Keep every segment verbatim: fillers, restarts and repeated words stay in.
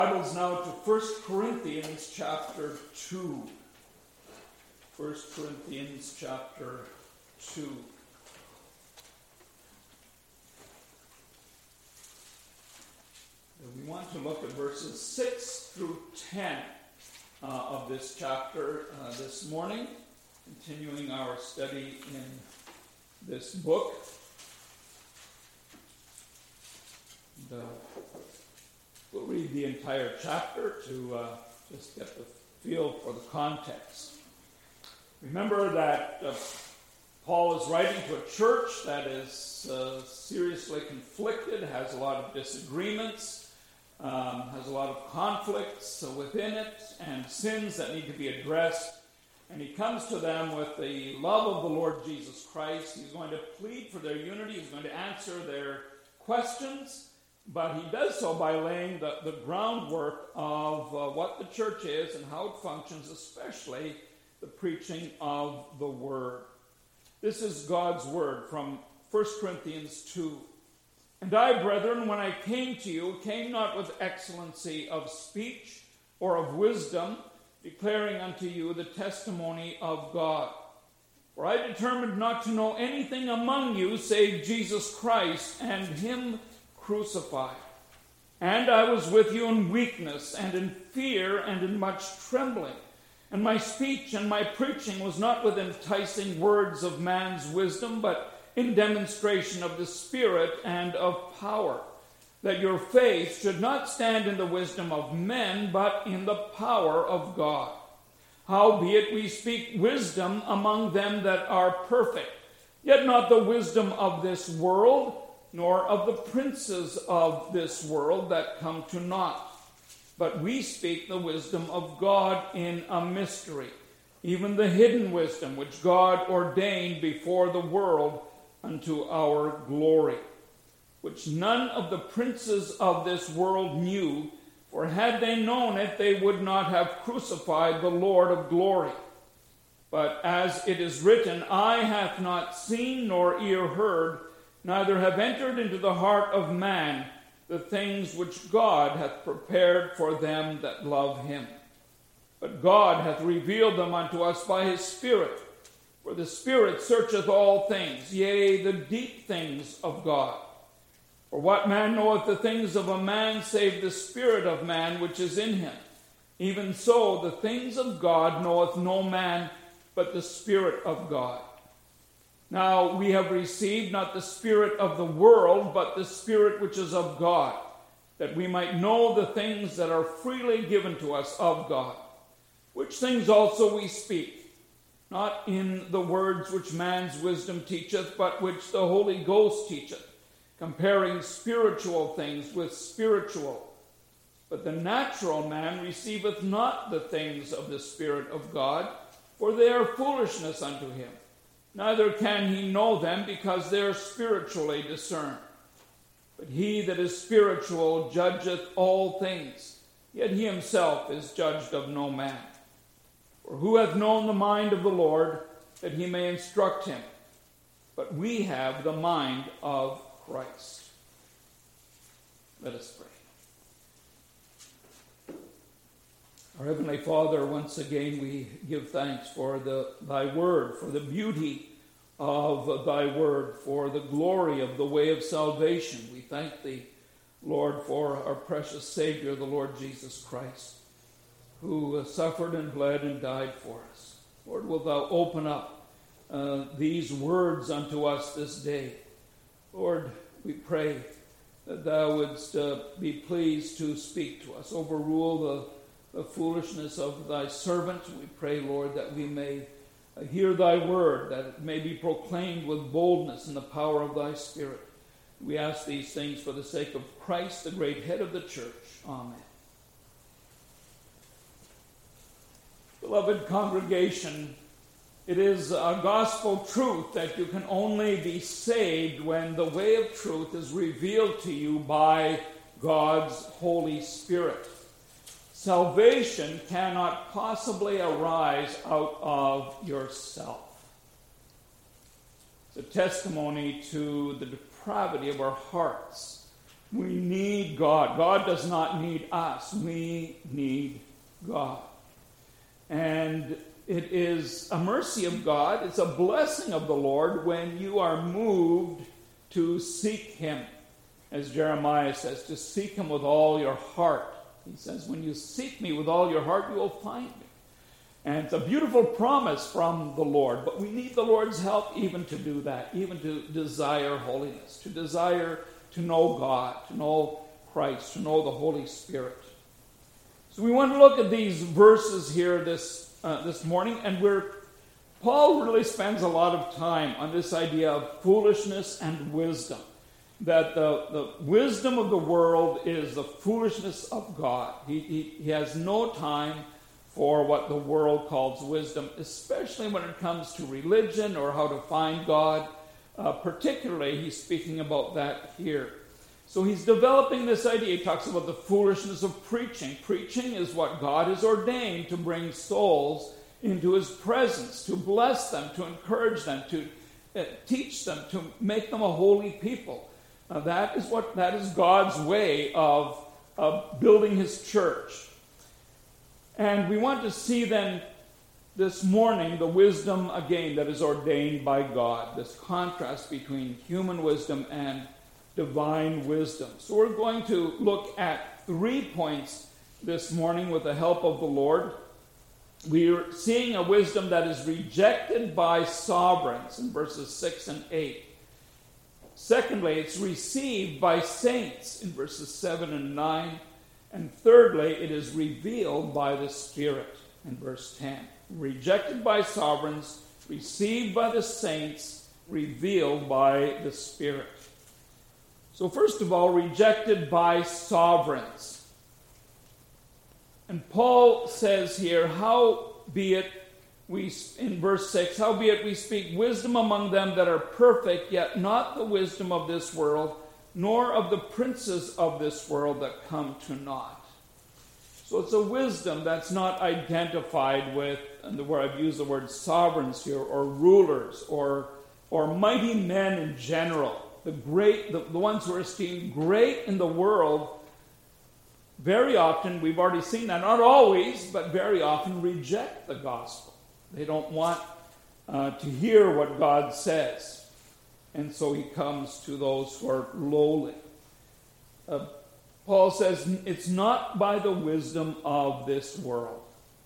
Bibles now to First Corinthians chapter two. First Corinthians chapter two. We want to look at verses six through ten uh, of this chapter uh, this morning, continuing our study in this book. And, uh, we'll read the entire chapter to uh, just get the feel for the context. Remember that uh, Paul is writing to a church that is uh, seriously conflicted, has a lot of disagreements, um, has a lot of conflicts within it, and sins that need to be addressed. And he comes to them with the love of the Lord Jesus Christ. He's going to plead for their unity. He's going to answer their questions. But he does so by laying the, the groundwork of uh, what the church is and how it functions, especially the preaching of the Word. This is God's Word from First Corinthians two. And I, brethren, when I came to you, came not with excellency of speech or of wisdom, declaring unto you the testimony of God. For I determined not to know anything among you save Jesus Christ and him crucified. And I was with you in weakness and in fear and in much trembling. And my speech and my preaching was not with enticing words of man's wisdom, but in demonstration of the Spirit and of power, that your faith should not stand in the wisdom of men, but in the power of God. Howbeit we speak wisdom among them that are perfect, yet not the wisdom of this world, nor of the princes of this world that come to naught. But we speak the wisdom of God in a mystery, even the hidden wisdom which God ordained before the world unto our glory, which none of the princes of this world knew, for had they known it, they would not have crucified the Lord of glory. But as it is written, eye hath not seen nor ear heard, neither have entered into the heart of man the things which God hath prepared for them that love him. But God hath revealed them unto us by his Spirit. For the Spirit searcheth all things, yea, the deep things of God. For what man knoweth the things of a man, save the spirit of man which is in him? Even so, the things of God knoweth no man, but the Spirit of God. Now we have received not the spirit of the world, but the Spirit which is of God, that we might know the things that are freely given to us of God. Which things also we speak, not in the words which man's wisdom teacheth, but which the Holy Ghost teacheth, comparing spiritual things with spiritual. But the natural man receiveth not the things of the Spirit of God, for they are foolishness unto him. Neither can he know them, because they are spiritually discerned. But he that is spiritual judgeth all things, yet he himself is judged of no man. For who hath known the mind of the Lord, that he may instruct him? But we have the mind of Christ. Let us pray. Our Heavenly Father, once again we give thanks for the, thy word, for the beauty of thy word, for the glory of the way of salvation. We thank thee, Lord, for our precious Savior, the Lord Jesus Christ, who suffered and bled and died for us. Lord, wilt thou open up uh, these words unto us this day. Lord, we pray that thou wouldst uh, be pleased to speak to us, overrule the the foolishness of thy servant. We pray, Lord, that we may hear thy word, that it may be proclaimed with boldness in the power of thy Spirit. We ask these things for the sake of Christ, the great head of the church. Amen. Beloved congregation, it is a gospel truth that you can only be saved when the way of truth is revealed to you by God's Holy Spirit. Salvation cannot possibly arise out of yourself. It's a testimony to the depravity of our hearts We need God. God does not need us. We need God. And it is a mercy of God. It's a blessing of the Lord when you are moved to seek him. As Jeremiah says, to seek him with all your heart. He says, when you seek me with all your heart, you will find me. And it's a beautiful promise from the Lord. But we need the Lord's help even to do that, even to desire holiness, to desire to know God, to know Christ, to know the Holy Spirit. So we want to look at these verses here this uh, this morning, and we're Paul really spends a lot of time on this idea of foolishness and wisdom. That the, the wisdom of the world is the foolishness of God. He, he, he has no time for what the world calls wisdom, especially when it comes to religion or how to find God. Uh, particularly, he's speaking about that here. So he's developing this idea. He talks about the foolishness of preaching. Preaching is what God has ordained to bring souls into his presence, to bless them, to encourage them, to uh, teach them, to make them a holy people. Uh, that is what that is God's way of, of building his church. And we want to see then this morning the wisdom again that is ordained by God, this contrast between human wisdom and divine wisdom. So we're going to look at three points this morning with the help of the Lord. We are seeing a wisdom that is rejected by sovereigns in verses six and eight. Secondly, it's received by saints in verses seven and nine. And thirdly, it is revealed by the Spirit in verse ten. Rejected by sovereigns, received by the saints, revealed by the Spirit. So first of all, rejected by sovereigns. And Paul says here, howbeit we, in verse six, howbeit we speak wisdom among them that are perfect, yet not the wisdom of this world, nor of the princes of this world that come to naught. So it's a wisdom that's not identified with, and where I've used the word sovereigns here, or rulers, or, or mighty men in general. The great, the, the ones who are esteemed great in the world, very often, we've already seen that, not always, but very often reject the gospel. They don't want uh, to hear what God says. And so he comes to those who are lowly. Uh, Paul says, it's not by the wisdom of this world.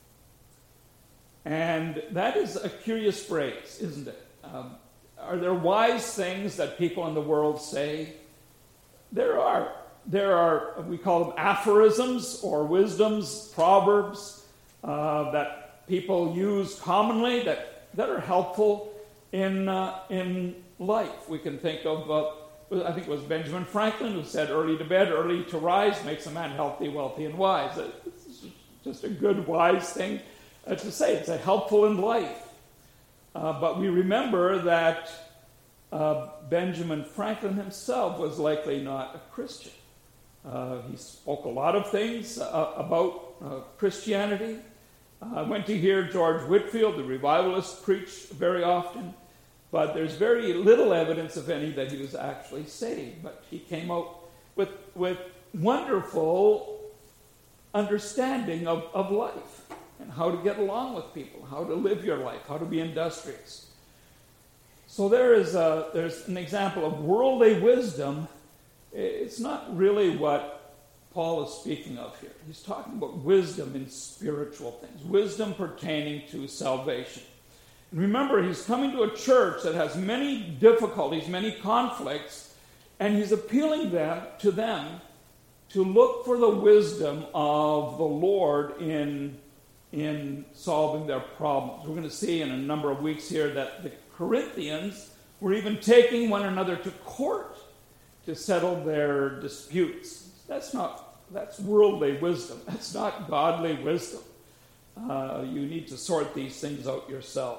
And that is a curious phrase, isn't it? Um, are there wise things that people in the world say? There are. There are, we call them aphorisms or wisdoms, proverbs uh, that people use commonly that, that are helpful in uh, in life. We can think of, uh, I think it was Benjamin Franklin who said, early to bed, early to rise makes a man healthy, wealthy, and wise. It's just a good, wise thing uh, to say. It's a helpful in life. Uh, but we remember that uh, Benjamin Franklin himself was likely not a Christian. Uh, he spoke a lot of things uh, about uh, Christianity. Uh, I went to hear George Whitefield, the revivalist, preach very often. But there's very little evidence, if any, that he was actually saved. But he came out with, with wonderful understanding of, of life and how to get along with people, how to live your life, how to be industrious. So there is a, there's an example of worldly wisdom. It's not really what Paul is speaking of here. He's talking about wisdom in spiritual things, wisdom pertaining to salvation. And remember, he's coming to a church that has many difficulties, many conflicts, and he's appealing them, to them to look for the wisdom of the Lord in, in solving their problems. We're going to see in a number of weeks here that the Corinthians were even taking one another to court to settle their disputes. That's not, that's worldly wisdom. That's not godly wisdom. Uh, you need to sort these things out yourself.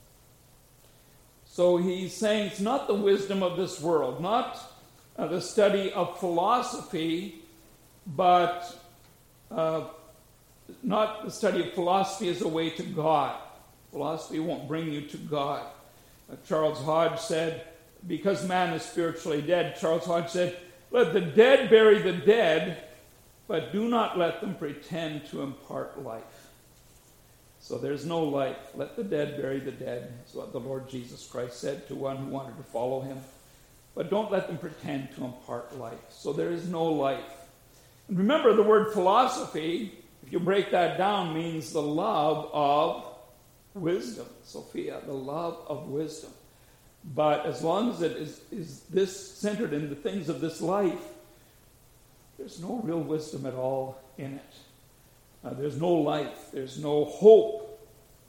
So he's saying it's not the wisdom of this world, not uh, the study of philosophy, but uh, not the study of philosophy as a way to God. Philosophy won't bring you to God. Uh, Charles Hodge said, because man is spiritually dead, Charles Hodge said, Let the dead bury the dead, but do not let them pretend to impart life. So there's no life. Let the dead bury the dead. That's what the Lord Jesus Christ said to one who wanted to follow him. But don't let them pretend to impart life. So there is no life. And remember, the word philosophy, if you break that down, means the love of wisdom. Sophia, the love of wisdom. But as long as it is, is this centered in the things of this life, there's no real wisdom at all in it. Uh, there's no life. There's no hope.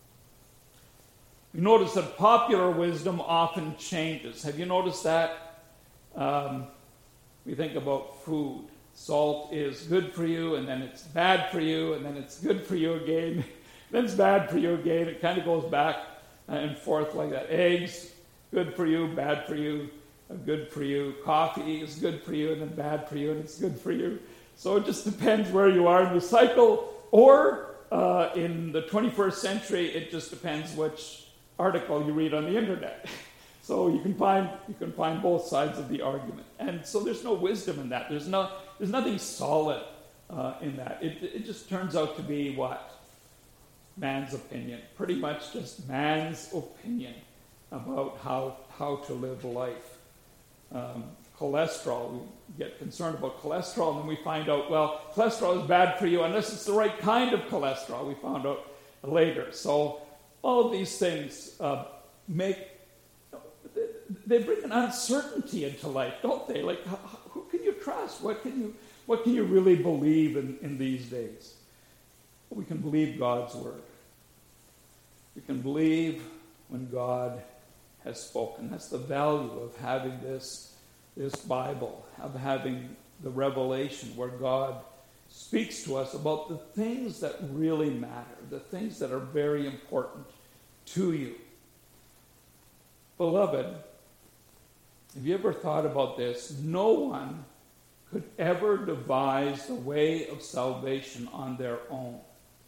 You notice that popular wisdom often changes. Have you noticed that? Um, we think about food. Salt is good for you, and then it's bad for you, and then it's good for you again. Then it's bad for you again. It kind of goes back and forth like that. Eggs, good for you, bad for you, good for you. Coffee is good for you, and then bad for you, and it's good for you. So it just depends where you are in the cycle. Or uh, in the twenty-first century, it just depends which article you read on the internet. So you can find you can find both sides of the argument. And so there's no wisdom in that. There's no there's nothing solid uh, in that. It it just turns out to be what? Man's opinion. Pretty much just man's opinion about how how to live life. Um, cholesterol, we get concerned about cholesterol, and then we find out, well, cholesterol is bad for you unless it's the right kind of cholesterol, we found out later. So all of these things uh, make, they bring an uncertainty into life, don't they? Like, how, who can you trust? What can you, what can you really believe in, in these days? We can believe God's word. We can believe when God has spoken. That's the value of having this this Bible, of having the revelation where God speaks to us about the things that really matter, the things that are very important to you. Beloved, have you ever thought about this? No one could ever devise the way of salvation on their own.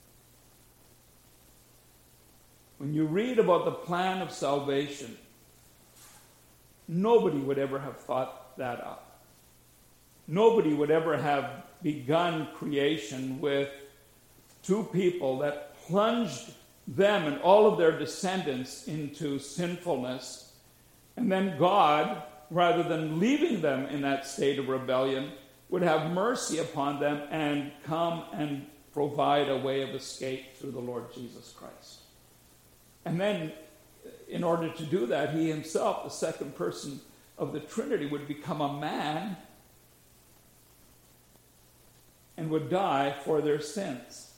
When you read about the plan of salvation, nobody would ever have thought that up. Nobody would ever have begun creation with two people that plunged them and all of their descendants into sinfulness, and then God, rather than leaving them in that state of rebellion, would have mercy upon them and come and provide a way of escape through the Lord Jesus Christ. And then, in order to do that, he himself, the second person of the Trinity, would become a man and would die for their sins.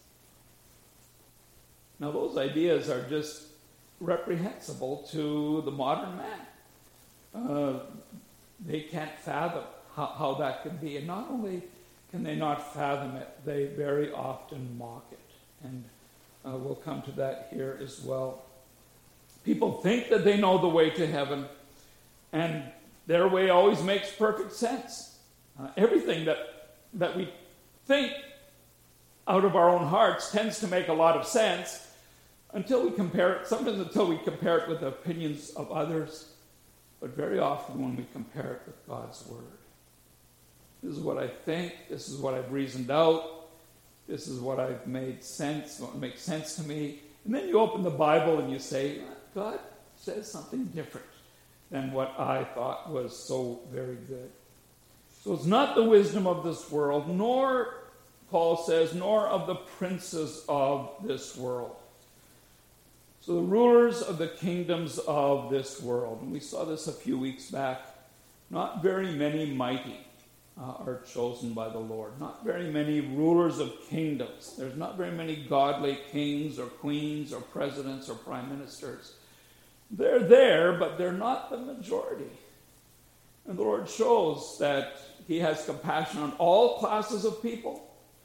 Now, those ideas are just reprehensible to the modern man. Uh, they can't fathom how, how that could be. And not only can they not fathom it, they very often mock it. And uh, we'll come to that here as well. People think that they know the way to heaven, and their way always makes perfect sense. Uh, everything that, that we think out of our own hearts tends to make a lot of sense until we compare it, sometimes until we compare it with the opinions of others, but very often when we compare it with God's Word. This is what I think, this is what I've reasoned out, this is what I've made sense, what makes sense to me. And then you open the Bible and you say, God says something different than what I thought was so very good. So it's not the wisdom of this world, nor, Paul says, nor of the princes of this world. So the rulers of the kingdoms of this world, and we saw this a few weeks back, not very many mighty uh, are chosen by the Lord. Not very many rulers of kingdoms. There's not very many godly kings or queens or presidents or prime ministers. They're there, but they're not the majority. And the Lord shows that he has compassion on all classes of people,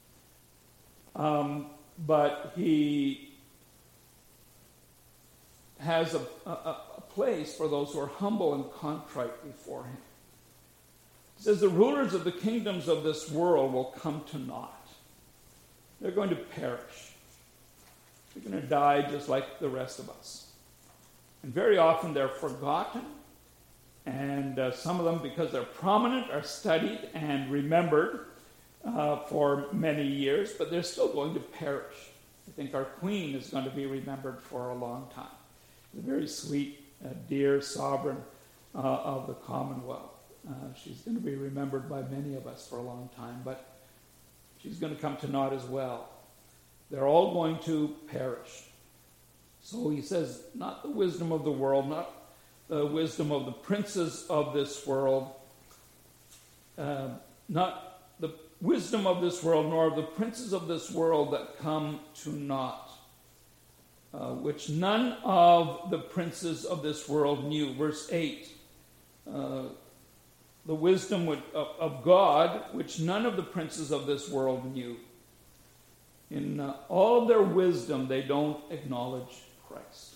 um, but he has a, a, a place for those who are humble and contrite before him. He says the rulers of the kingdoms of this world will come to naught. They're going to perish. They're going to die just like the rest of us. And very often they're forgotten And uh, some of them, because they're prominent, are studied and remembered uh, for many years, but they're still going to perish. I think our Queen is going to be remembered for a long time. The very sweet, uh, dear sovereign uh, of the Commonwealth. Uh, she's going to be remembered by many of us for a long time, but she's going to come to naught as well. They're all going to perish. So he says, not the wisdom of the world, not the wisdom of the princes of this world, uh, not the wisdom of this world, nor of the princes of this world that come to naught, uh, which none of the princes of this world knew. Verse eight, uh, the wisdom of, of God, which none of the princes of this world knew. In uh, all of their wisdom, they don't acknowledge Christ.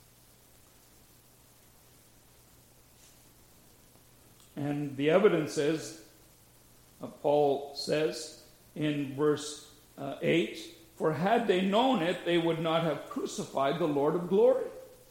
And the evidence is, uh, Paul says in verse uh, eight, for had they known it, they would not have crucified the Lord of glory.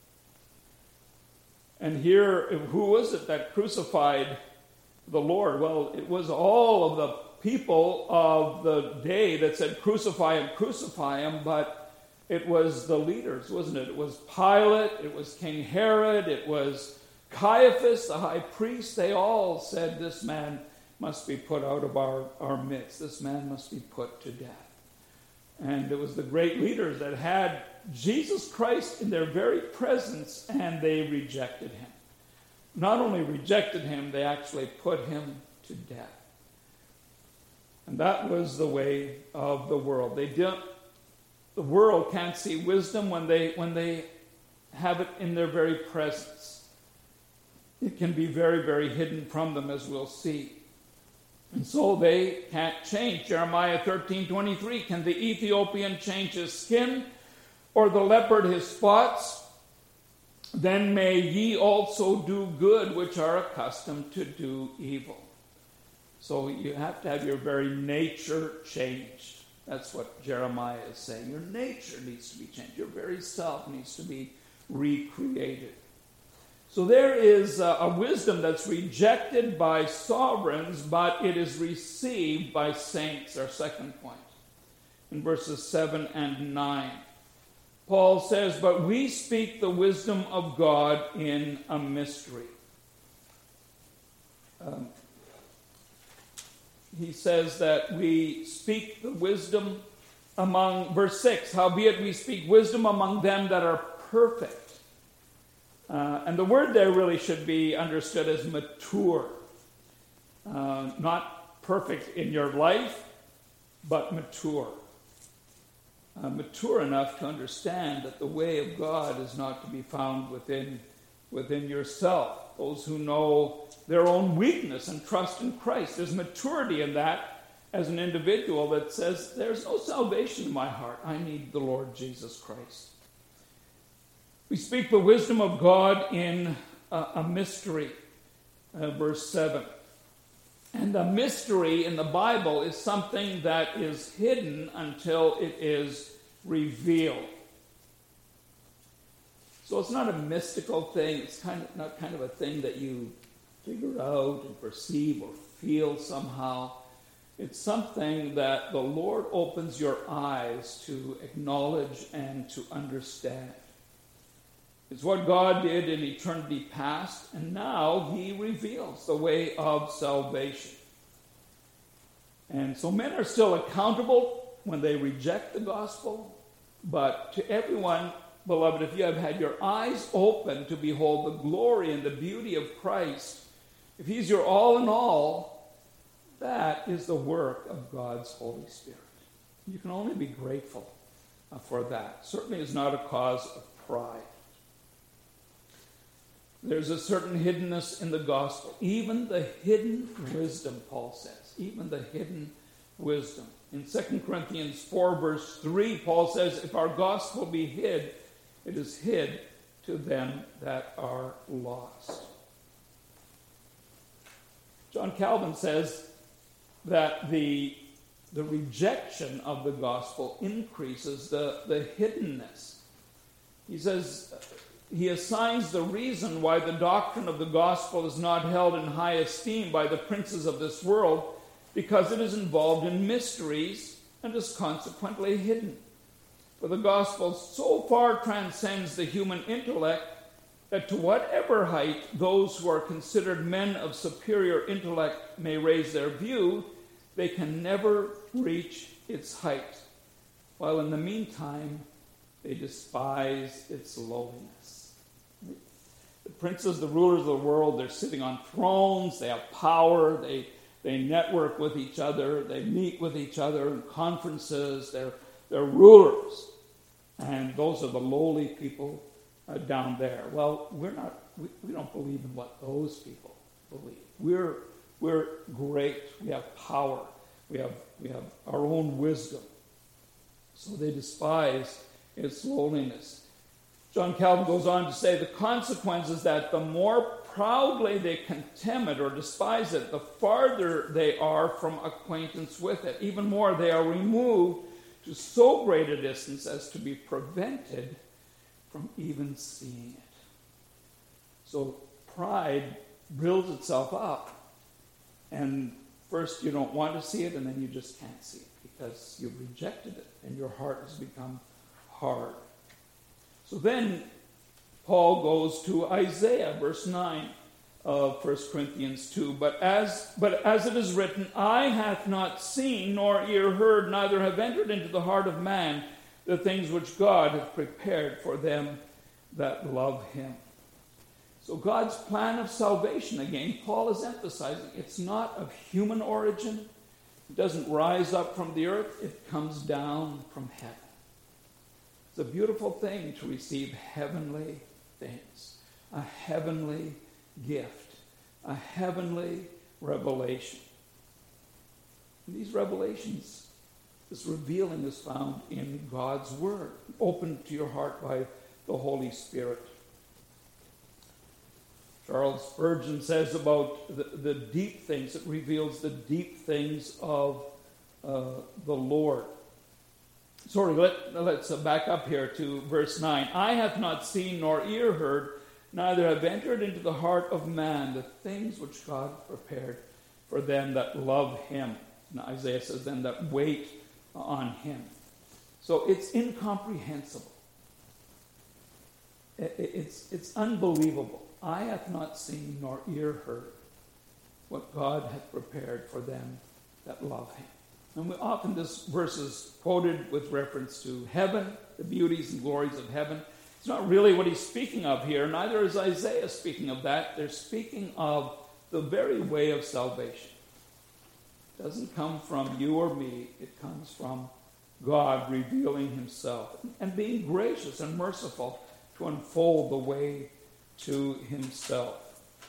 And here, who was it that crucified the Lord? Well, it was all of the people of the day that said, crucify him, crucify him, but it was the leaders, wasn't it? It was Pilate, it was King Herod, it was Caiaphas, the high priest. They all said, this man must be put out of our, our midst. This man must be put to death. And it was the great leaders that had Jesus Christ in their very presence, and they rejected him. Not only rejected him, they actually put him to death. And that was the way of the world. They didn't, the world can't see wisdom when they when they have it in their very presence. It can be very, very hidden from them, as we'll see. And so they can't change. Jeremiah thirteen twenty-three, can the Ethiopian change his skin, or the leopard his spots? Then may ye also do good, which are accustomed to do evil. So you have to have your very nature changed. That's what Jeremiah is saying. Your nature needs to be changed. Your very self needs to be recreated. So there is a, a wisdom that's rejected by sovereigns, but it is received by saints, our second point, in verses seven and nine. Paul says, but we speak the wisdom of God in a mystery. Um, he says that we speak the wisdom among, verse six, howbeit we speak wisdom among them that are perfect. Uh, and the word there really should be understood as mature. Uh, not perfect in your life, but mature. Uh, mature enough to understand that the way of God is not to be found within, within yourself. Those who know their own weakness and trust in Christ. There's maturity in that as an individual that says, there's no salvation in my heart. I need the Lord Jesus Christ. We speak the wisdom of God in a, a mystery, uh, verse seven. And a mystery in the Bible is something that is hidden until it is revealed. So it's not a mystical thing. It's kind of not kind of a thing that you figure out and perceive or feel somehow. It's something that the Lord opens your eyes to acknowledge and to understand. It's what God did in eternity past, and now he reveals the way of salvation. And so men are still accountable when they reject the gospel, but to everyone, beloved, if you have had your eyes open to behold the glory and the beauty of Christ, if he's your all in all, that is the work of God's Holy Spirit. You can only be grateful for that. Certainly is not a cause of pride. There's a certain hiddenness in the gospel. Even the hidden wisdom, Paul says. Even the hidden wisdom. In Second Corinthians four, verse three, Paul says, if our gospel be hid, it is hid to them that are lost. John Calvin says that the, the rejection of the gospel increases the, the hiddenness. He says, he assigns the reason why the doctrine of the gospel is not held in high esteem by the princes of this world, because it is involved in mysteries and is consequently hidden. For the gospel so far transcends the human intellect that to whatever height those who are considered men of superior intellect may raise their view, they can never reach its height, while in the meantime they despise its lowliness. The princes, the rulers of the world, they're sitting on thrones, they have power, they, they network with each other, they meet with each other in conferences, they're, they're rulers. And those are the lowly people uh, down there. Well, we're not, we, we don't believe in what those people believe. We're, we're great, we have power, we have, we have our own wisdom. So they despise its lowliness. John Calvin goes on to say the consequence is that the more proudly they contemn it or despise it, the farther they are from acquaintance with it. Even more, they are removed to so great a distance as to be prevented from even seeing it. So pride builds itself up, and first you don't want to see it, and then you just can't see it because you've rejected it, and your heart has become hard. So then Paul goes to Isaiah, verse nine of First Corinthians two. But as, but as it is written, eye hath not seen, nor ear heard, neither have entered into the heart of man the things which God hath prepared for them that love him. So God's plan of salvation, again, Paul is emphasizing, it's not of human origin. It doesn't rise up from the earth. It comes down from heaven. It's a beautiful thing to receive heavenly things, a heavenly gift, a heavenly revelation. And these revelations, this revealing is found in God's Word, opened to your heart by the Holy Spirit. Charles Spurgeon says about the, the deep things, it reveals the deep things of uh, the Lord. Sorry, let, let's back up here to verse nine. Eye hath not seen nor ear heard, neither have entered into the heart of man the things which God prepared for them that love him. And Isaiah says, them that wait on him. So it's incomprehensible. It's, it's unbelievable. Eye hath not seen nor ear heard what God hath prepared for them that love him. And we, often this verse is quoted with reference to heaven, the beauties and glories of heaven. It's not really what he's speaking of here. Neither is Isaiah speaking of that. They're speaking of the very way of salvation. It doesn't come from you or me. It comes from God revealing himself and being gracious and merciful to unfold the way to himself.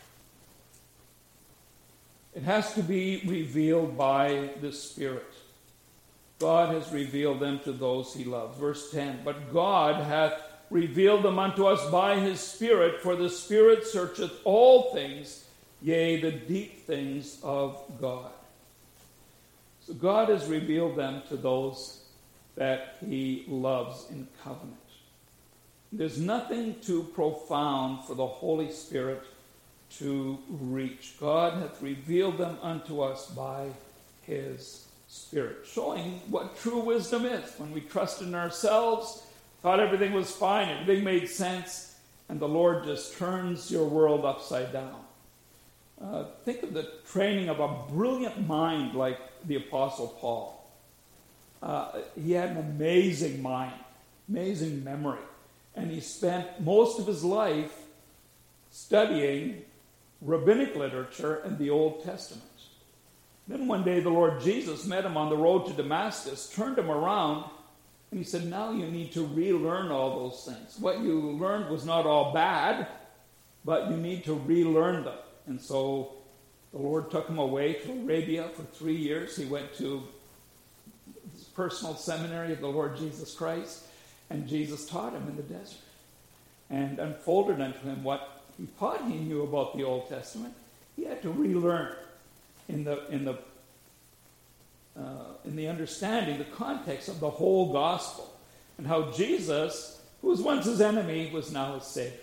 It has to be revealed by the Spirit. God has revealed them to those he loves. Verse ten, but God hath revealed them unto us by his Spirit, for the Spirit searcheth all things, yea, the deep things of God. So God has revealed them to those that he loves in covenant. There's nothing too profound for the Holy Spirit to reach. God hath revealed them unto us by his Spirit, showing what true wisdom is. When we trusted in ourselves, thought everything was fine, everything made sense, and the Lord just turns your world upside down. Uh, think of the training of a brilliant mind like the Apostle Paul. Uh, he had an amazing mind, amazing memory, and he spent most of his life studying rabbinic literature and the Old Testament. Then one day the Lord Jesus met him on the road to Damascus, turned him around, and he said, now you need to relearn all those things. What you learned was not all bad, but you need to relearn them. And so the Lord took him away to Arabia for three years. He went to his personal seminary of the Lord Jesus Christ, and Jesus taught him in the desert and unfolded unto him what he thought he knew about the Old Testament. He had to relearn in the in the uh, in the understanding, the context of the whole gospel, and how Jesus, who was once his enemy, was now his Savior.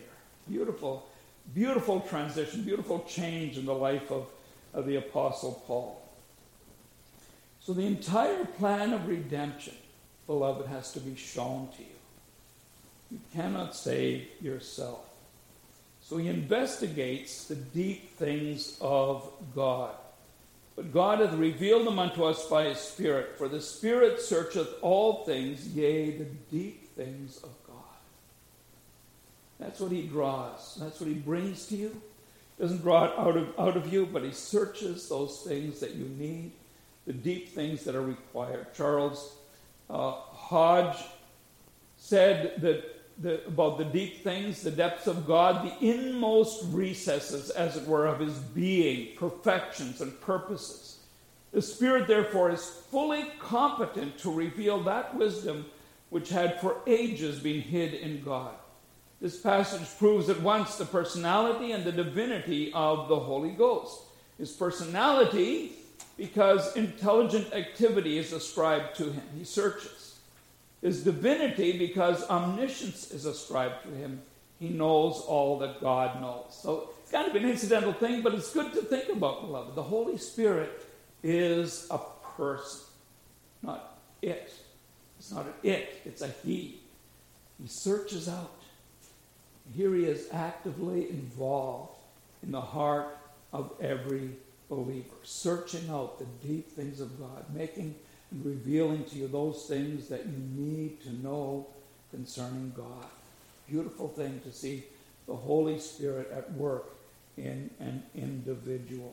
Beautiful, beautiful transition, beautiful change in the life of, of the Apostle Paul. So the entire plan of redemption, beloved, has to be shown to you. You cannot save yourself. So he investigates the deep things of God. But God hath revealed them unto us by his Spirit. For the Spirit searcheth all things, yea, the deep things of God. That's what he draws. That's what he brings to you. He doesn't draw it out of, out of you, but he searches those things that you need, the deep things that are required. Charles uh, Hodge said that the, about the deep things, the depths of God, the inmost recesses, as it were, of his being, perfections and purposes. The Spirit, therefore, is fully competent to reveal that wisdom which had for ages been hid in God. This passage proves at once the personality and the divinity of the Holy Ghost. His personality, because intelligent activity is ascribed to him. He searches. His divinity, because omniscience is ascribed to him. He knows all that God knows. So it's kind of an incidental thing, but it's good to think about, beloved. The Holy Spirit is a person, not it. It's not an it, it's a he. He searches out. Here he is actively involved in the heart of every believer, searching out the deep things of God, making and revealing to you those things that you need to know concerning God. Beautiful thing to see the Holy Spirit at work in an individual.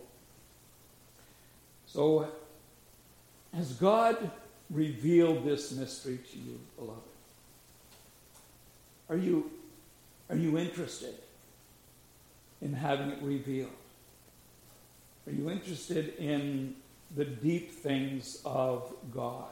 So, has God revealed this mystery to you, beloved? Are you, are you interested in having it revealed? Are you interested in the deep things of God?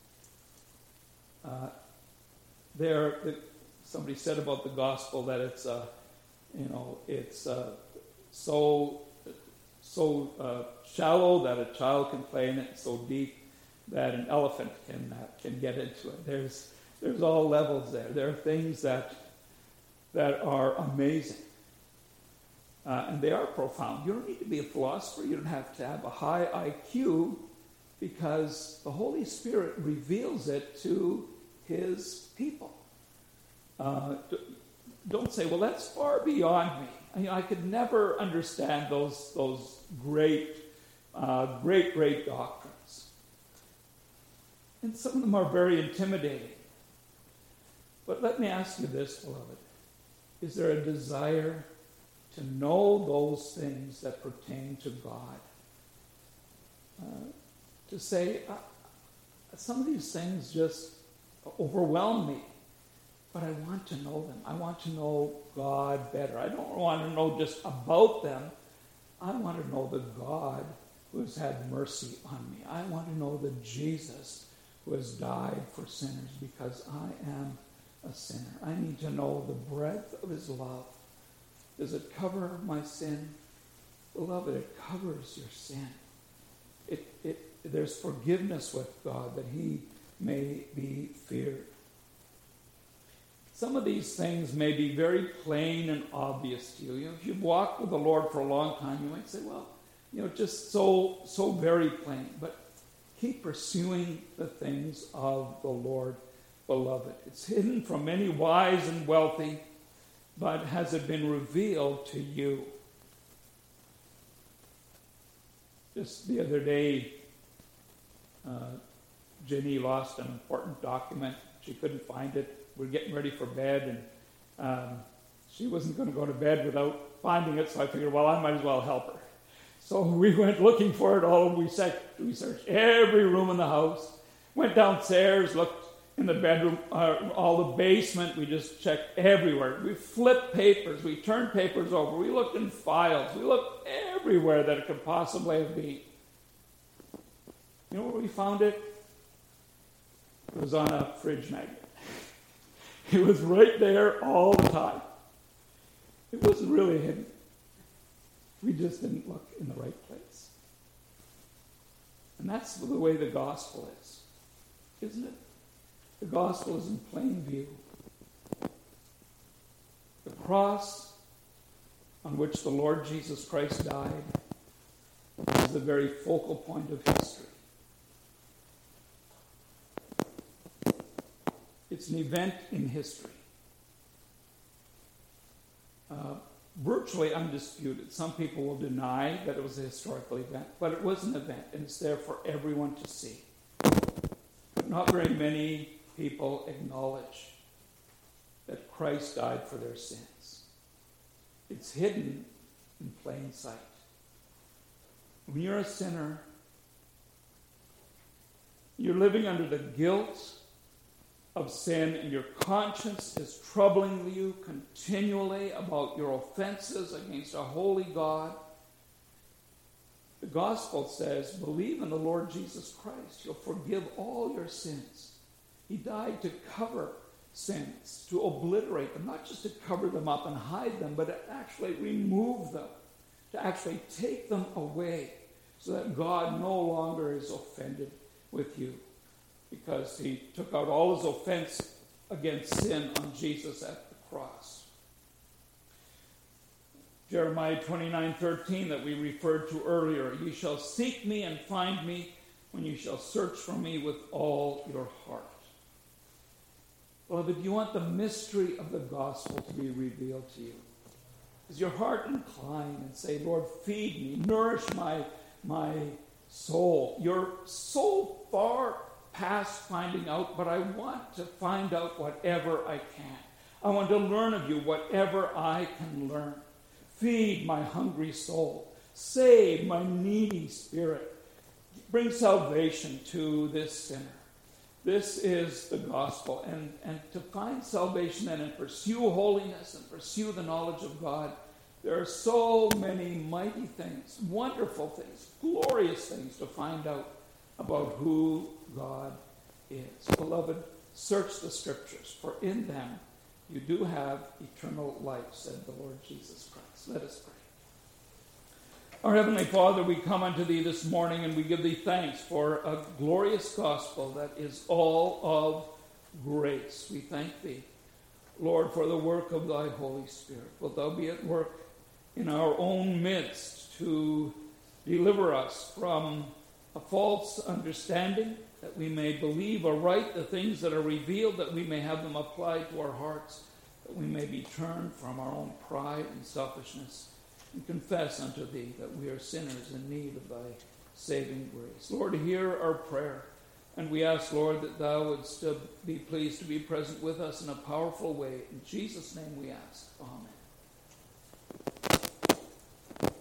Uh, there, somebody said about the gospel that it's, uh, you know, it's uh, so so uh, shallow that a child can play in it, so deep that an elephant can uh, can get into it. There's there's all levels there. There are things that that are amazing. Uh, and they are profound. You don't need to be a philosopher. You don't have to have a high I Q, because the Holy Spirit reveals it to his people. Uh, don't say, well, that's far beyond me. I, mean, I could never understand those, those great, uh, great, great doctrines. And some of them are very intimidating. But let me ask you this, beloved. Is there a desire to know those things that pertain to God? Uh, to say, uh, some of these things just overwhelm me, but I want to know them. I want to know God better. I don't want to know just about them. I want to know the God who has had mercy on me. I want to know the Jesus who has died for sinners, because I am a sinner. I need to know the breadth of his love. Does it cover my sin? Beloved, it covers your sin. It, it, there's forgiveness with God, that he may be feared. Some of these things may be very plain and obvious to you. You know, if you've walked with the Lord for a long time, you might say, well, you know, just so, so very plain. But keep pursuing the things of the Lord, beloved. It's hidden from many wise and wealthy, but has it been revealed to you? Just the other day, uh, Jenny lost an important document. She couldn't find it. We're getting ready for bed, and um, she wasn't going to go to bed without finding it, so I figured, well, I might as well help her. So we went looking for it all. We searched, we searched every room in the house, went downstairs, looked in the bedroom, uh, all the basement. We just checked everywhere. We flipped papers. We turned papers over. We looked in files. We looked everywhere that it could possibly have been. You know where we found it? It was on a fridge magnet. It was right there all the time. It wasn't really hidden. We just didn't look in the right place. And that's the way the gospel is, isn't it? The gospel is in plain view. The cross on which the Lord Jesus Christ died is the very focal point of history. It's an event in history. Uh, virtually undisputed. Some people will deny that it was a historical event, but it was an event, and it's there for everyone to see. But not very many people acknowledge that Christ died for their sins. It's hidden in plain sight. When you're a sinner, you're living under the guilt of sin, and your conscience is troubling you continually about your offenses against a holy God. The gospel says, believe in the Lord Jesus Christ. He'll forgive all your sins. He died to cover sins, to obliterate them, not just to cover them up and hide them, but to actually remove them, to actually take them away so that God no longer is offended with you, because he took out all his offense against sin on Jesus at the cross. Jeremiah twenty-nine thirteen that we referred to earlier, you shall seek me and find me when you shall search for me with all your heart. Beloved, you want the mystery of the gospel to be revealed to you. Is your heart inclined and say, Lord, feed me, nourish my, my soul. You're so far past finding out, but I want to find out whatever I can. I want to learn of you whatever I can learn. Feed my hungry soul. Save my needy spirit. Bring salvation to this sinner. This is the gospel. And, and to find salvation then and pursue holiness and pursue the knowledge of God, there are so many mighty things, wonderful things, glorious things to find out about who God is. Beloved, search the scriptures, for in them you do have eternal life, said the Lord Jesus Christ. Let us pray. Our Heavenly Father, we come unto Thee this morning and we give Thee thanks for a glorious gospel that is all of grace. We thank Thee, Lord, for the work of Thy Holy Spirit. Wilt Thou be at work in our own midst to deliver us from a false understanding, that we may believe aright the things that are revealed, that we may have them applied to our hearts, that we may be turned from our own pride and selfishness, and confess unto Thee that we are sinners in need of Thy saving grace. Lord, hear our prayer, and we ask, Lord, that Thou wouldst be pleased to be present with us in a powerful way. In Jesus' name we ask. Amen.